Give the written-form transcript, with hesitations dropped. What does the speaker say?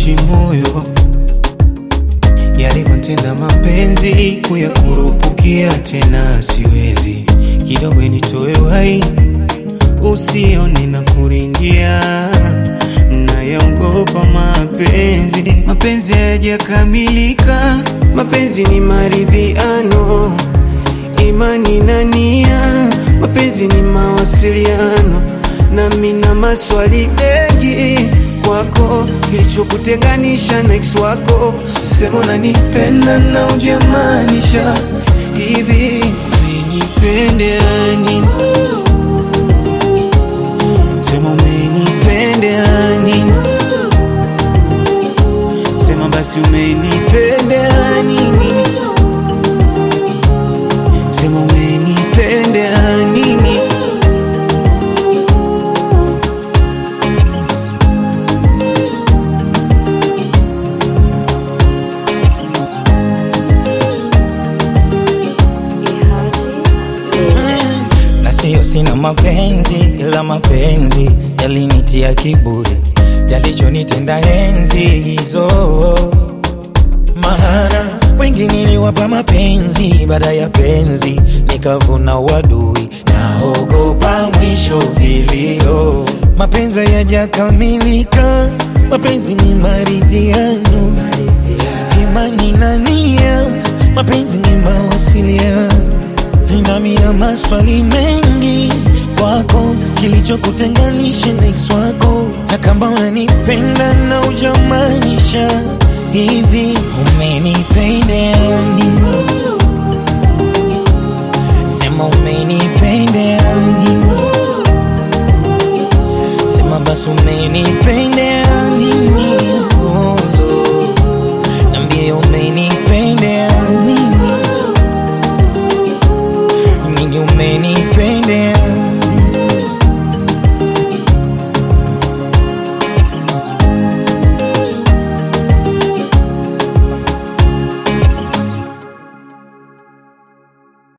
kuishi moyo, yalivyotenda mapenzi kuyakurupukia tena siwezi. Kidogo nitoe wai, usione na kuringia, nayaogopa mapenzi. Mapenzi hayajakamilika, mapenzi ni maridhiano, imani na nia. Mapenzi ni mawasiliano, nami na maswali mengi kwako, kilichokutenganisha na ex wako. Sema unanipenda na hujamaanisha hivi, umenipenda nini? Sema umenipenda nini? Sema basi umenipenda nini? Sema umenipenda nini? Na siyo sina mapenzi, ila mapenzi yalinitia kiburi, yalichonitenda enzi hizo. Maana wengi niliwapa mapenzi, baada ya penzi nikavuna wadui, naogopa mwisho vilio. Mapenzi hayajakamilika, mapenzi ni maridhiano, imani na nia. Mapenzi ni mawasiliano, nami na maswali mengi kwako, kilichokutenganisha na ex wako. Na kama unanipenda na hujamaanisha hivi,